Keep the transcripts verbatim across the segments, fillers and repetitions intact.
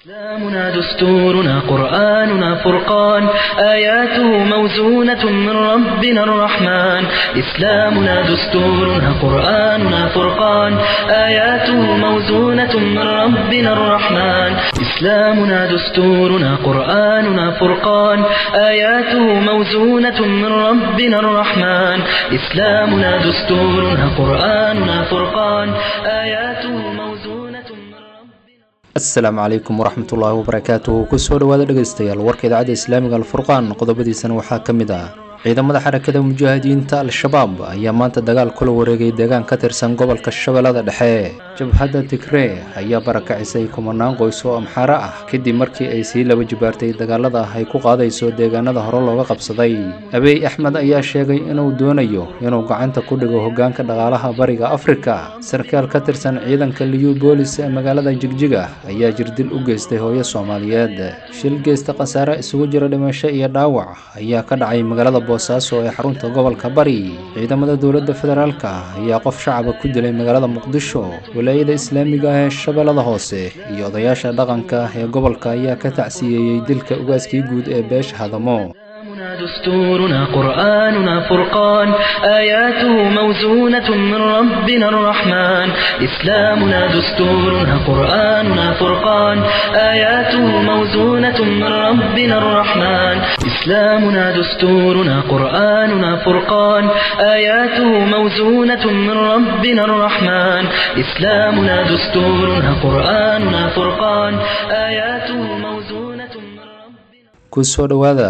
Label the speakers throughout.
Speaker 1: إسلامنا دستورنا قرآننا فرقان آياته موزونة من ربنا الرحمن إسلامنا دستورنا قرآننا فرقان آياته موزونة من ربنا الرحمن إسلامنا دستورنا قرآننا فرقان آياته موزونة من ربنا الرحمن إسلامنا دستورنا قرآننا فرقان آياته موزونة
Speaker 2: asalaamu calaykum waraxmatullaahi wabarakaatuhu kusoo dhawaada dhegaystayaal warka idaacadda islaamiga alfurqaan qodobadiisana waxaa ka mid ah ciidamada xarakada mujaahidiinta al-shabaab ayaa maanta dagaal kula wareegay deegaan ka tirsan gobolka shabeellada dhexe jabhadda tigree ayaa barakacisay kumanaan qoys oo amxaaro ah kadib markii ay sii laba jibaartay dagaalada ay ku qaadayso deegaanada hore looga qabsaday abiy axmed ayaa sheegay inuu doonayo inuu gacanta ku dhigo hogaanka dhaqaalaha bariga afrika sarkaal ka tirsan ciidanka liyu boolis ee magaalada jigjiga ayaa jirdil u geystay hooyo soomaaliyeed shil geysta khasaare isugu jira dhimasho iyo dhaawac ayaa ka dhacay magaalada boosaaso ee xarunta gobolka bari ciidamada dowladda federaalka ayaa qof shacaba ku dilay magaalada muqdisho walaayada islaamiga ah ee shabeellada hoose iyo odayaasha dhaqanka ee gobolka ayaa ka tacsiyeeyey dilka ugaaskii guud ee beesha hadamo دستورنا قرآننا فرقان آياته موزونة من ربنا الرحمن إسلامنا دستورنا قرآننا فرقان آياته موزونة من ربنا الرحمن إسلامنا دستورنا قرآننا فرقان آياته موزونة من ربنا الرحمن إسلامنا دستورنا قرآننا فرقان آياته موزونة kusoo dhawaada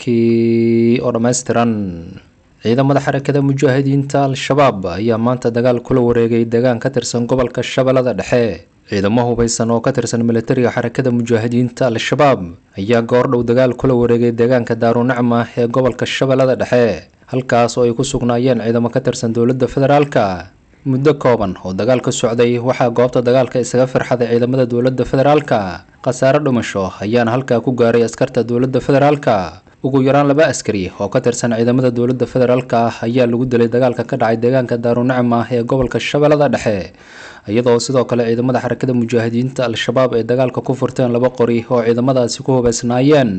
Speaker 2: warkii oo dhammaystiran ciidamada xarakada mujaahidiinta al-shabaab ayaa maanta dagaal kula wareegay deegaan ka tirsan gobolka shabeellada dhexe ciidamo hubeysan oo ka tirsan militariga xarakada mujaahidiinta al-shabaab ayaa goordhow dagaal kula wareegay deegaanka daarunacma ee gobolka shabeellada dhexe halkaas oo ay ku sugnaayeen ciidamo ka tirsan dowladda federaalka muddo kooban oo dagaal ka socday waxaa goobta dagaalka isaga firxaday ciidamada dowladda federaalka khasaare dhimasho ayaana halkaa ku gaaray askarta dowladda federaalka ugu yaraan laba askari oo ka tirsan ciidamada dowladda federaalka ayaa lagu dilay dagaalka ka dhacay deegaanka daarunacma ee gobolka shabeellada dhexe iyadoo sidoo kale ciidamada xarakada mujaahidiinta al-shabaab ay dagaalka ku furteen laba qori oo ciidamadaasi ku hubeysnaayeen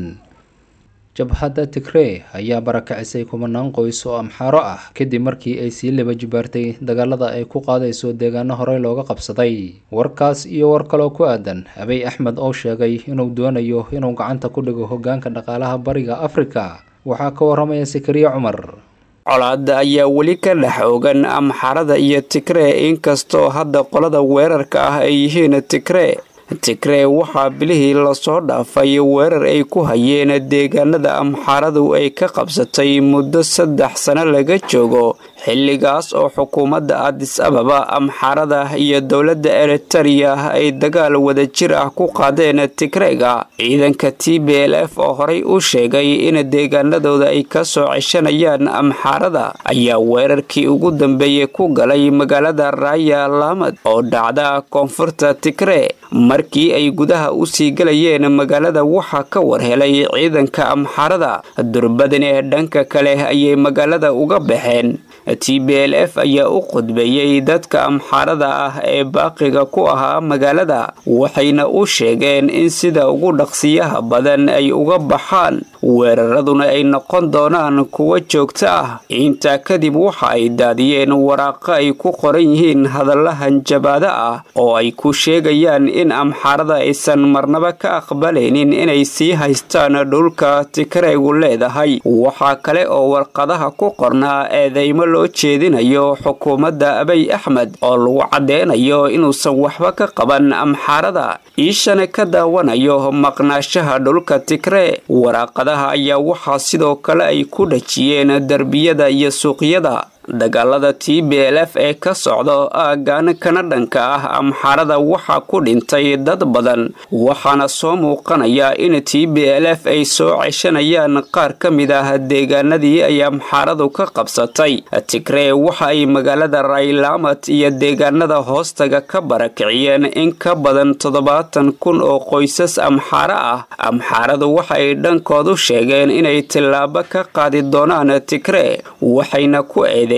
Speaker 2: jabhadda tigree ayaa barakacisay kumanaan qoys oo amxaaro ah kadib markii ay sii laba jibaartay dagaalada ay ku qaadayso deegaano horey looga qabsaday warkaas iyo war kaloo ku aadan abiy axmed oo sheegay inuu doonayo inuu gacanta ku dhigo hogaanka dhaqaalaha bariga afrika waxaa ka waramaya sakariya cumar
Speaker 3: colaadda ayaa weli ka dhex ogan amxaarada iyo tigree inkastoo hadda qolada weerarka ah ay yihiin tigree tigree waxaa bilihii lasoo dhaafay weerar ay ku hayeen deegaanada amxaaradu ay ka qabsatay muddo saddex sano laga joogo xilligaas oo xukuumadda addis ababa amxaarada iyo dowladda eritareya ay dagaal wadajir ah ku qaadeen tigreega ciidanka t b l f oo horey u sheegay in deegaanadooda ay ka soo ceshanayaan amxaarada ayaa weerarkii ugu dambeeyey ku galay magaalada raaya laamad oo dhacda koonfurta tigree markii ay gudaha u sii galayeen magaalada waxaa ka warhelay ciidanka amxaarada durbadane dhanka kale ayay magaalada uga baxeen t b l f ayaa u qudbeeyey dadka amxaarada ah ee baaqiga ku ahaa magaalada waxayna u sheegeen in sida ugu dhaqsiyaha badan ay uga baxaan weeraraduna ay noqon doonaan kuwa joogto ah intaa kadib waxa ay daadiyeen waraaqo ay ku qoran yihiin hadallahan jabaada ah oo ay ku sheegayaan in amxaarada aysan marnaba ka aqbalaynin inay sii haystaan dhulka tigreegu leedahay waxaa kale oo warqadaha ku qornaa eedeymo loo jeedinayo xukuumadda abiy axmed oo lagu caddeynayo inuusan waxba ka qaban amxaarada iishana ka daawanayo maqnaashaha dhulka tigree waraaqadaha ayaa waxaa sidoo kale ay ku dhajiyeen derbiyada iyo suuqyada dagaalada t b l f ee ka socda aaggan kana dhanka ah amxaarada waxaa ku dhintay dad badan waxaana soo muuqanaya in t b l f ay soo ceshanayaan qaar ka mid ah deegaanadii ay amxaaradu ka qabsatay tigree waxa ay magaalada raylaamad iyo deegaanada hoostaga ka barakiciyeen in ka badan toddobaatan kun oo qoysas amxaaro ah amxaaradu waxa ay dhankoodu sheegeen inay tillaabo ka qaadi doonaan tigree waxayna ku eedeeyeen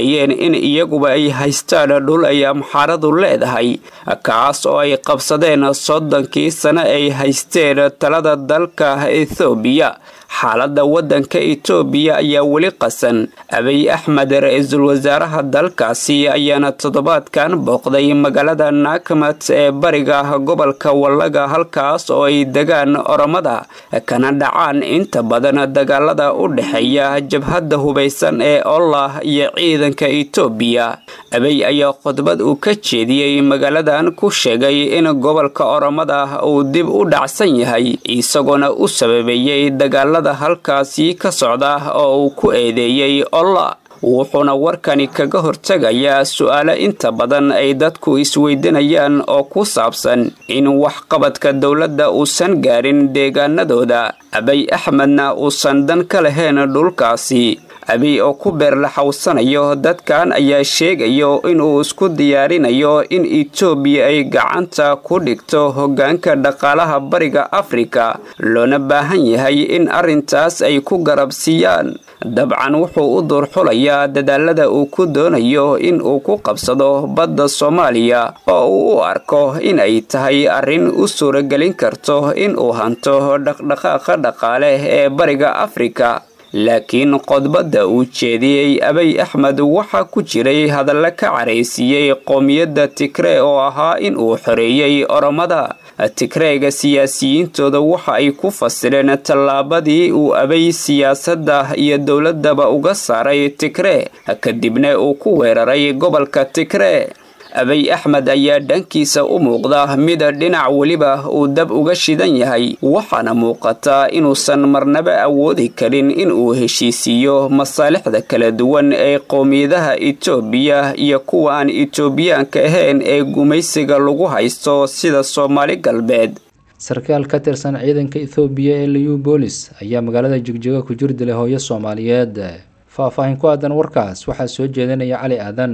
Speaker 3: eedeeyeen in iyaguba ay haystaan dhul ay amxaaradu leedahay kaas oo ay qabsadeen soddonkii sano ay haysteen talada dalka Ethiopia. xaaladda waddanka Itoobiya ayaa weli qasan. Abiy Ahmed ra'iisul wasaaraha dalkaasi ayaana toddobaadkan booqday magaalada Nakumatt ee bariga gobolka Wallaga halkaas oo ay degaan Oromada kana dhacaan inta badan dagaalada u dhaxeeya jabhadda hubeysan ee Allah iyo ciidanka Itoobiya. Abiy ayaa khudbad uu ka jeediyay magaaladan ku sheegay in gobolka Oromada uu dib u dhacsan yahay isagoona u sababeeyay dagaalada halkaasi ka socda oo uu ku eedeeyay Allah. wuxuuna warkani kaga hortagayaa su'aalo inta badan ay dadku isweydiinayaan oo ku saabsan in waxqabadka dowladda uusan gaarin deegaanadooda. Abiy Ahmedna uusan dan ka lahayn dhulkaasi. Abiy oo ku beerlaxawsanayo dadkan ayaa sheegayo inuu isku diyaarinayo in Itoobiya ay gacanta ku dhigto hoggaanka dhaqaalaha bariga Afrika, loona baahan yahay in arrintaas ay ku garabsiiyaan. dabcan wuxuu u doorxulayaa dadaalada uu ku doonayo in uu ku qabsado badda Soomaaliya oo uu u arko in ay tahay arrin u suuragelin karto in uu hanto dhaqdhaqaaqa dhaqaale ee bariga Afrika. laakiin qodbada uu jeediyay Abiy Ahmed waxa ku jiray hadallo ka careysiiyay qoomiyadda Tigray oo ahaa in uu xoreeyay Oromada. Tigrayga siyaasiyiintooda waxa ay ku fasireen tallaabadii uu Abiy siyaasadda iyo dowladaba uga saaray Tigray kadibna uu ku weeraray gobolka Tigray. Abiy Ahmed ayaa dhankiisa u muuqda mid dhinac waliba uu dab uga shidan yahay, waxaana muuqata inuusan marnaba awoodi karin in uu heshiisiyo masaalixda kala duwan ee qoomiyadaha Itoobiya iyo kuwa aan Itoobiyaanka ahayn ee gumaysiga lagu haysto sida Soomaali galbeed.
Speaker 2: sarkaal ka tirsan ciidanka Itoobiya ee Liu Police ayaa magaalada Jigjiga ku jir dilay hooyo Soomaaliyeed. faahfaahin ku aadan warkaas waxaa soo jeedinaya Cali Aadan.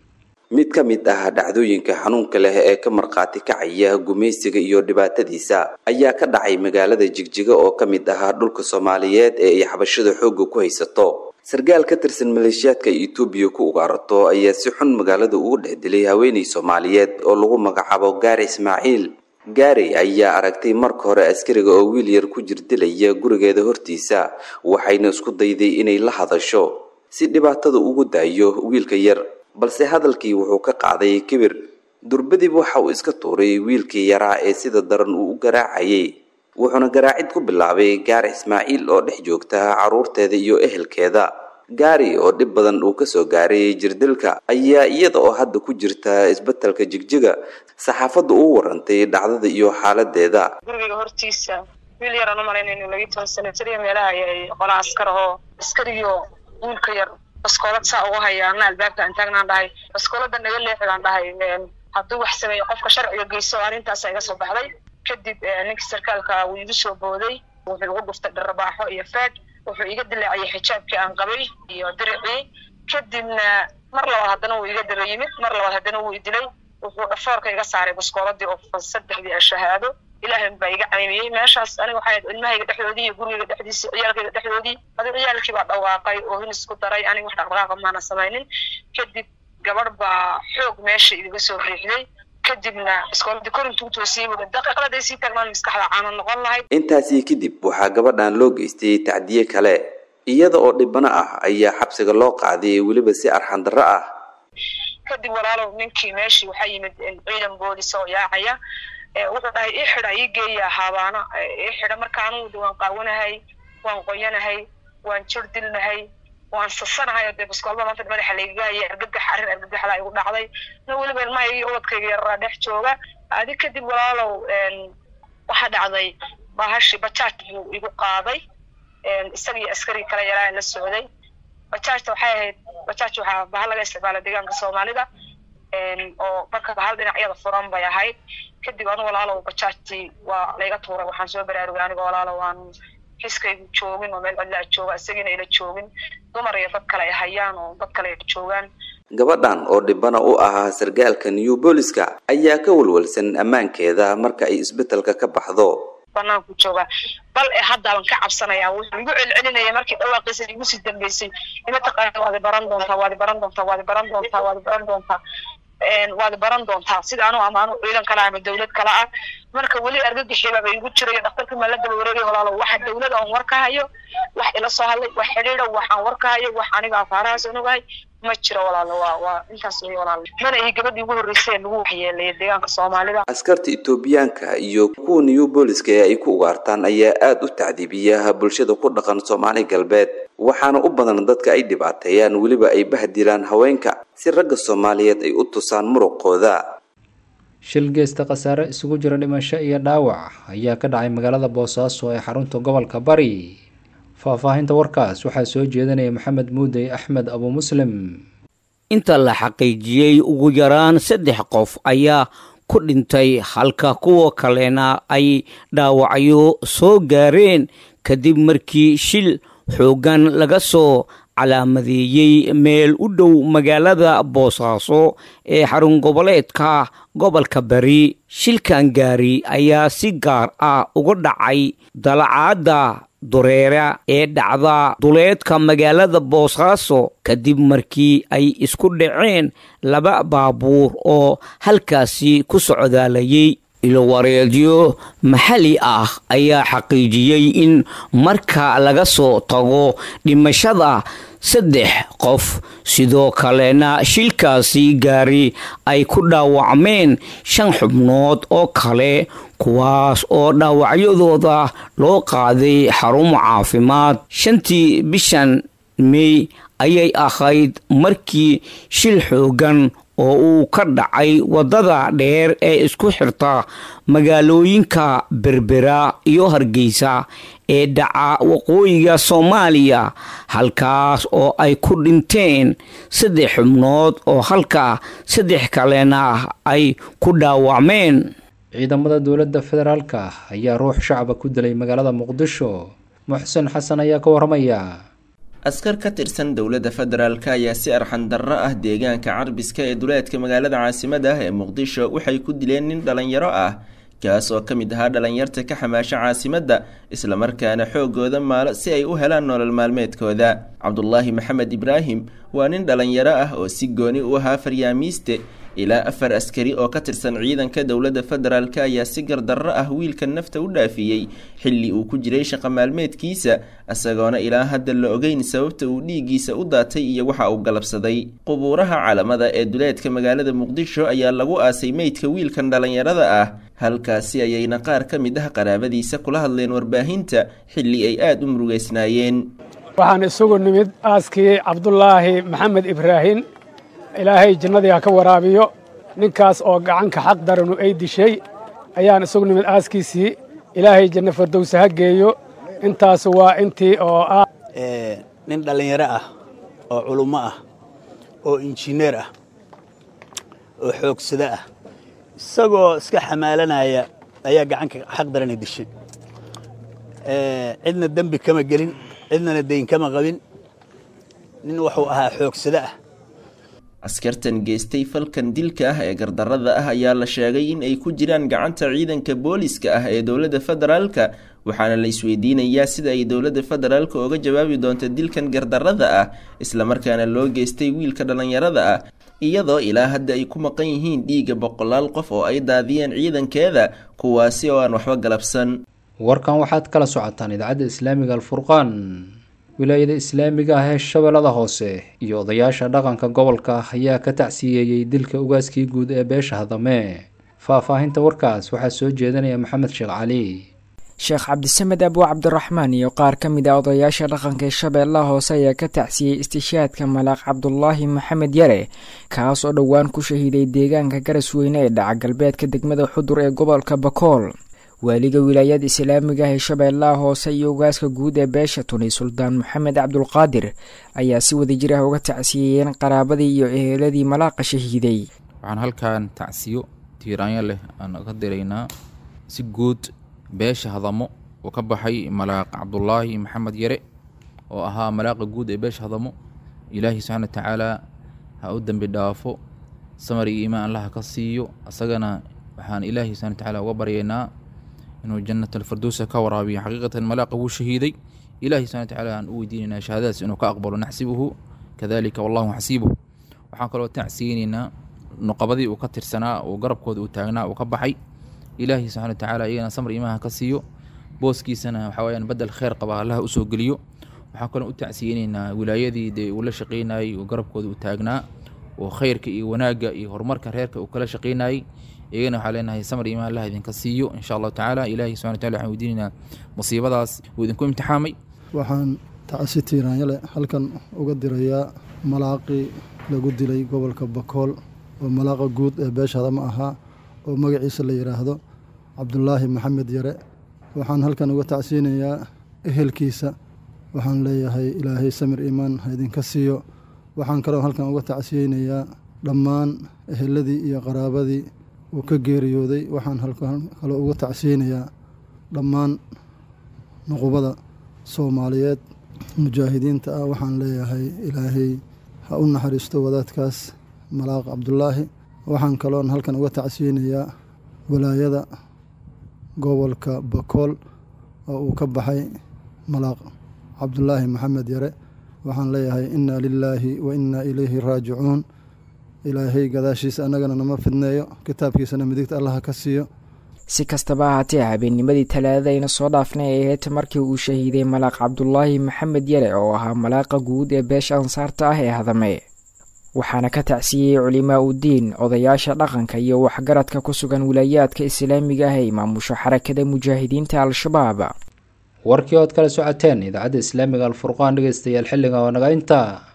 Speaker 4: mid ka mid ah dhacdooyinka xanuunka leh ee ka marqaati kacaya gumaysiga iyo dhibaatadiisa ayaa ka dhacay magaalada Jigjiga oo ka mid ah dhulka Soomaaliyeed ee ay xabashada xoog ku haysato. sarkaal ka tirsan maleeshiyaadka Itoobiya ku ugaarto ayaa si xun magaalada ugu dhexdilay haweeney Soomaaliyeed oo lagu magacaabo Gaari Ismaaciil. Gaari ayaa aragtay marka hore askariga oo wiil yar ku jir dilaya gurigeeda hortiisa, waxayna isku dayday inay la hadasho si dhibaatada ugu daayo wiilka yar, balse hadalkii wuxuu ka qaaday kibir. durbadib waxa uu iska tuuray wiilkii yaraa ee sida daran uu u garaacayay, wuxuuna garaacid ku bilaabay Gaari Ismaaciil oo dhex joogta caruurteeda iyo ehelkeeda. Gaari oo dhib badan uu ka soo gaaray jirdilka ayaa iyada oo hadda ku jirta isbitaalka Jigjiga saxaafaddu u warantay dhacdada iyo xaaladeeda.
Speaker 5: guriga hortiisa wiil yar aan u malaynay inuu laga toban sano jir meelaha ay qola askar oo askariyo wiilka yar baskoolad saa ugu hayaan albaabka intaagna dhahay baskoolada naga leexdaan dhahay hadduu wax sameeyo qofka sharciga geyso arrintaas ay ga soo baxday. kadib ninka sarkaalka uu igu soo booday, wuxuu ugu dhuftay darbaaxo iyo faad, wuxuu iga dilaacay xijaabkii aan qabay iyo diricii. kadibna mar labaad haddana uu iga daba yimid, mar labaad haddana uu idilay. wuxuu dhafoorka iga saaray baskooladii oo saddexdii shahaado. ilaahay baa iga caymiyay meeshaas. aniga waxay ilmahayga dhexdoodii iyo guriga dhexdiisa ciyaalkayga dhexdoodii adiga ciyaalkii baa dhawaaqay oo hin isku daray. aniga wax dhaqdhaqaaqa maana samaynin. kadib gabadh baa xoog meesha iga soo riixday. kadibna iskooladii korintuu toosiyay daqiiqaday sii taagnaan maskaxda caano noqon lahayd.
Speaker 4: intaasi kadib waxaa gabadhan loo geystay tacdiye kale, iyada oo dhibana ah ayaa xabsiga loo qaaday weliba si arxan darro ah.
Speaker 5: kadib walaalow ninkii meeshii waxaa yimid ciidan boolis oo yaacaya. wuxuu dhahay ii xidha ii geeya habaana ii xidha. markaan uu waan qaawanahay, waan qoyanahay, waan jir dilnahay, waan sasanahay. dee baskoolada maanta madaxa layga hayay argagax arrin argagax la igu dhacday. na weliba ilmaha iyo ubadkayga yaraa dhex jooga. adi kadib walaalow waxaa dhacday bahashi bajaaj buu igu qaaday isaga iyo askari kale yaraa la socday. bajaajta waxay ahayd bajaaj waxaa bahal laga isticmaala deegaanka Soomaalida oo marka bahal dhinacyada furan bay ahayd. kadib anu walaalow bajaajtii waa layga tuuray. waxaan soo baraarugay aniga walaalow waan xiskaygu joogin oo meel cidla jooga, isagina ila joogin. dumar iyo dad kale ay hayaan oo dad kale ay joogaan.
Speaker 4: gabadhan oo dhibana u ahaa sarkaalka Liu Police ayaa ka walwalsan ammaankeeda marka ay isbitaalka ka baxdo.
Speaker 5: banaanku joogaa bal ee hadda aan ka cabsanayaa wuxuu igu celcelinaya markii dhawaaqiisa igu sii dambeysay ina taqaan waad baran doontaa waad baran doontaa waad baran doontaa waad baran doontaa een waad baran doontaa sida aanu amaano ciidan kala ama dawlad kala ah marka wali argagixida bay igu jiray dhakhtarka malada wareegay walaalo waxa dawlad aan warka hayo wax ila soo hadlay wax xiriir waxaan warka hayo wax aniga afaarahaas unugahay ma jiro walaalo waa waa intaas way walaalo mana ay gabadhii ugu horeysay lagu waxyeelay deegaanka Soomaalida
Speaker 4: askarta Itoobiyaanka iyo kuwa New Booliska ay ku ugaartaan ayaa aad u tacdiibiyaha bulshada ku dhaqan Soomaali galbeed waxaana u badan dadka ay dhibaateeyaan waliba ay bahdilaan haweenka si ragga Soomaaliyeed ay u tusaan muruqooda
Speaker 2: shil geesta khasaare isugu jira dhimasho iyo dhaawac ayaa ka dhacay magaalada Boosaaso ee xarunta gobolka Bari faahfaahinta warkaas waxaa soo jeedinaya Maxamed Muuday Axmed Abu Muslim
Speaker 6: inta la xaqiijiyay ugu yaraan saddex qof ayaa ku dhintay halka kuwa kalena ay dhaawacyo soo gaareen kadib markii shil xoogan laga soo calaamadeeyay meel u dhow magaalada Boosaaso ee xarun goboleedka gobolka Bari shilkan gaari ayaa si gaar ah uga dhacay dalacaada dureera ee dhacda duleedka magaalada Boosaaso kadib markii ay isku dhaceen laba baabuur oo halkaasi ku socdaalayay ilo wareedyo maxalli ah ayaa xaqiijiyay in marka laga soo tago dhimashada saddex qof sidoo kalena shilkaasi gaari ay ku dhaawacmeen shan xubnood oo kale kuwaas oo dhaawacyadooda loo qaaday xarun caafimaad shantii bishan May ayay ahayd markii shil xoogan oo uu ka dhacay wadada dheer ee isku xirta magaalooyinka Berbera iyo Hargeysa ee dhaca waqooyiga Soomaaliya halkaas oo ay ku dhinteen saddex xubnood oo halka saddex kalena ay ku dhaawacmeen
Speaker 2: ciidamada dawladda federaalka ayaa ruux shacab ku dilay magaalada Muqdisho Muxsin Xasan ayaa ka waramaya
Speaker 7: askar ka tirsan dawladda federaalka ayaa si arxan darro ah deegaanka Carbiska ee duleedka magaalada caasimadda ah ee Muqdisho waxay ku dileen nin dhalinyaro ah kaas oo kamid ahaa dhalinyarta ka xamaasha caasimadda isla markaana xoogooda maalo si ay u helaan nolol maalmeedkooda Cabdullaahi Maxamed Ibraahim waa nin dhalinyaro ah oo si gooni u ahaa faryaamiiste ilaa afar askari oo ka tirsan ciidanka dawladda federaalka ayaa si gardarro ah wiilka nafta u dhaafiyay xilli uu ku jiray shaqo maalmeedkiisa asagoona ilaa hadda la ogeyn sababta uu dhiiggiisa u daatay iyo waxa uu galabsaday qubuuraha calamada ee duleedka magaalada Muqdisho ayaa lagu aasay meydka wiilkan dhalinyarada ah halkaasi ayayna qaar ka mid ah qaraabadiisa kula hadleen warbaahinta xilli ay aad u murugeysnaayeen
Speaker 8: waxaan isugu nimid aaskii Cabdullaahi Maxamed Ibraahim ilaahay jannada ka waraabiyo ninkaas oo gacanka xaq daranu ay dishay ayaan isugu nimid aaskiisii ilaahay janno firdaws ha geeyo intaas waa intii oo ah
Speaker 9: ee nin dhalinyaro ah oo culummo ah oo injineer ah oo xoogsada ah isagoo iska xamaalanaya ayaa gacanka xaq daran dishay ee cidna dambi kama gelin cidna deyn kama qabin nin wuxuu ahaa xoogsada ah
Speaker 7: askartan geystay falkan dilka ah ee gardarrada ah ayaa la sheegay in ay ku jiraan gacanta ciidanka booliska ah ee dawladda federaalka waxaana la isweydiinayaa sida ay dawladda federaalka uga jawaabi doonto dilkan gardarrada ah isla markaana loo geystay wiilka dhalinyarada ah iyadoo ilaa hadda ay ku maqan yihiin dhiiga boqolaal qof oo ay daadiyeen ciidankeeda kuwaasi oo aan waxba galabsan
Speaker 2: warkan waxaad kala socotaan idaacadda islaamiga Al-Furqaan wilaayada islaamiga ah ee Shabeellada Hoose iyo odayaasha dhaqanka gobolka ayaa ka tacsiyeeyay dilka ugaaskii guud ee beesha Hadame faahfaahinta warkaas waxaa soo jeedinaya Maxamed Sheekh Cali
Speaker 10: Sheekh Cabdisamed Abu Cabdiraxmaan iyo qaar ka mid ah odayaasha dhaqanka ee Shabeellaha Hoose ayaa ka tacsiyay istishaadka Malaaq Cabdullaahi Maxamed Yare kaas oo dhawaan ku shahiiday deegaanka Garasweyne ee dhaca galbeedka degmada Xudur ee gobolka Bakool waaliga wilaayada islaamiga ah ee Shabeellaha Hoose iyo ugaaska guud ee beesha Tuni Suldaan Maxamed Cabdulqaadir ayaa si wadajir ah uga tacsiyeen qaraabadii iyo eheladii malaaqa shahiiday
Speaker 11: waxaan halkaan tacsiyo tiiraanyo leh aan ka direynaa si guud beesha Hadamo oo ka baxay Malaaq Cabdullaahi Maxamed Yare oo ahaa malaaqa guud ee beesha Hadamo ilaahi subhanahu wa ta'ala ha u dambi dhaafo samari iimaan Allah ka siiyo asagana waxaan ilaahi subhanahu wa ta'ala uga baryeynaa inuu jannat alfirdowsa ka waraabiyo xaqiiqatan malaaqa wuu shahiiday ilaahay subxana watacaala aan u weydiinaynaa shahaadadaas inuu ka aqbalo naxsibuhu kadalika wallahu xasiibuhu waxaan kaloo tacsiyeynaynaa nuqabadii uu ka tirsanaa uu garabkooda uu taagnaa uu ka baxay ilaahay subxana watacaala iyagana samr imaha ka siiyo booskiisana waxaa weyaan badel kheyr qaba allaha usoo geliyo waxaan kaloo u tacsiyeynaynaa wilaayadii dee uu la shaqaynayey uu garabkooda uu taagnaa oo khayrka iyo wanaagga iyo horumarka reerka uu kala shaqaynayey iyagana waxaa leenahay samr imaha allah idinka siiyo insha allahu tacaala ilaahay subxana wataala waxaan weydiinaynaa musiibadaas uu idinku imtixaamay
Speaker 12: waxaan tacsi tiiraanyale halkan uga dirayaa malaaqii lagu dilay gobolka bakool oo malaaqa guud ee beeshada ma ahaa oo magaciisa la yidhaahdo cabdulaahi maxamed yare waxaan halkan uga tacsiyeynayaa ehelkiisa waxaan leeyahay ilaahay samir iimaan ha idinka siiyo waxaan kaloo halkan uga tacsiyeynayaa dhammaan eheladii iyo qaraabadii uu ka geeriyooday waxaan halkan kaloo uga tacsiyeynayaa dhammaan nuqubada soomaaliyeed mujaahidiinta ah waxaan leeyahay ilaahay ha u naxariisto wadaadkaas malaaq cabdulaahi waxaan kaloon halkan uga tacsiyeynayaa walaayada gobolka bakool oo uu ka baxay malaaq cabdulaahi maxamed yare waxaan leeyahay innaa lilaahi wa innaa ilayhi raajicuun ilaahay gadaashiisa annagana nama fidneeyo kitaabkiisana midigta allaha ka siiyo
Speaker 10: si kastaba ahaatee habeennimadii talaadadayna soo dhaafnay ay ahayd markii uu shahiiday malaaq cabdulaahi maxamed yare oo ahaa malaaqa guud ee beesha ansaarta ah ee hadame waxaana ka tacsiyey culimaa udiin odayaasha dhaqanka iyo waxgaradka ku sugan wilaayaadka islaamiga ah ee maamusho xarakada mujaahidiinta al-shabaab
Speaker 2: warkii ood kala socoteen idaacadda islaamiga alfurqaan dhegeystayaal xilliga oo naga intaa